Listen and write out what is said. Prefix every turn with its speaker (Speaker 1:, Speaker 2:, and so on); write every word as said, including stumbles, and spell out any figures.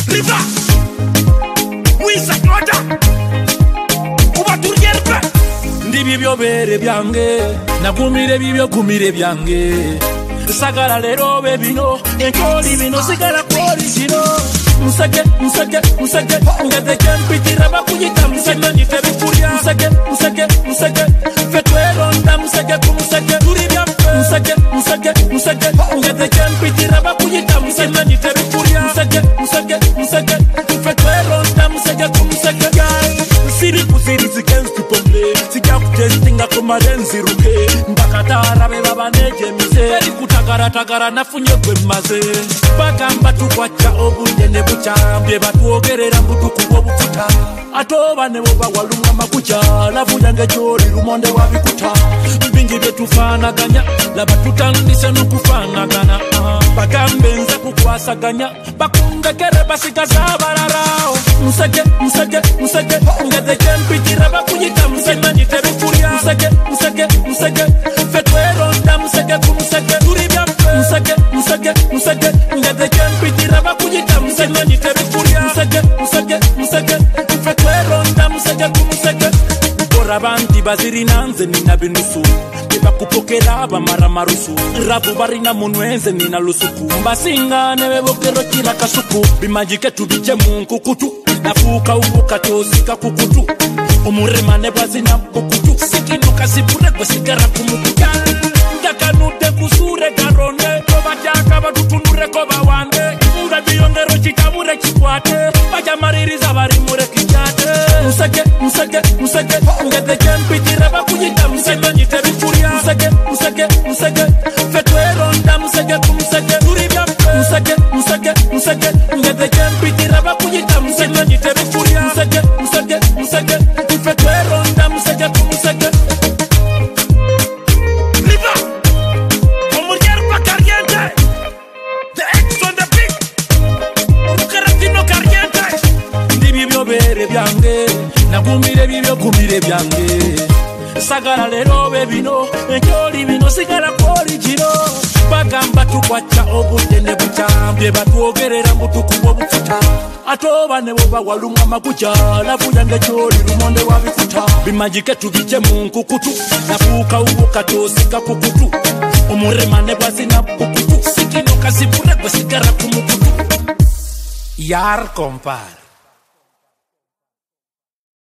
Speaker 1: Riva Wisa Kloda Kuba Turgerba Ndi bibyo bere byange Nagumire bibyo kumire byange Sagala lero bebino Enkoli bino sigala kori sino Musage, musage, musage Ngade kempitira bakuyita Musage nite bikuria Musage, musage, musage Fetwe ronda musage kumusage Turi byampe Musage, musage, musage Ngade kempitira bakuyita Musage nite bikuria Musage, musage, musage Fetwe ronda musage kumusage Siri kusiri zikenzi pomle Sija kutestinga kumarenzi ruke Mbakatara beba baneje mise Eri kutakara takara nafunye kwe maze Bagamba tukwacha obunye ne bucha Mbye batuogerera mbutu kubo bukuta Atoba ne boba walunga makucha Lavuja ngechori rumonde wabikuta Mbingi betufana ganya Laba tutandise nukufana gana Bagambe nze kukwasa ganya Bakunga kere basika zabararao Musage, musage, musage Ngade kempitira bakuyita Musage nite bikuria Musage, musage, musage Fetwe ronda musage kumusage Turi byampe Musage, musage, musage Ngade kempitira bakuyita Musage nite bikuria Musage, musage, musage Fetwe ronda musage kumusage Bora banti baziri nanze nina binusu Kiba kupokera abamara marusu Rabu barina munwenze nina lusuku Mbasinga nebe bokero kila kasuku Bimajike tubije munkukutu Nafuka ubuka tosika kukutu Umuremane bazina kukutu Sikinuka sipure kwa sigara kumukuta Ndaka nute kusure karone Koba jaka batutunure koba wande Nga biyongero chikamure chikwate Baja maririza bari mure kijate Musage, musage, musage Ngede kempitira bakuyita Musage nite bikuria Musage, musage, musage Fetwe ronda musage kumusage Turi byampe Musage, musage, musage Ngede kempitira bakuyita Musage nite bikuria Musage, musage, musage Fetwe ronda musage kumusage Riva Omurier Bakariente The X on the beat Ukaratino Kariente Ndi bibyo bere byange Nagumire bibyo kumire byange Sagala lero bebino Enkoli bino sigala kori jino Bagamba tukwacha obunye ne bucha Mbye batuogerera mbutu kubo bukuta Atoba ne boba walunga makucha Lavuja ngechori rumonde wabikuta Bimajike tubije munkukutu Nafuka ubuka tosika kukutu Umuremane bazina kukutu Sikinuka sipure kwa sigara kumukutu Yar compar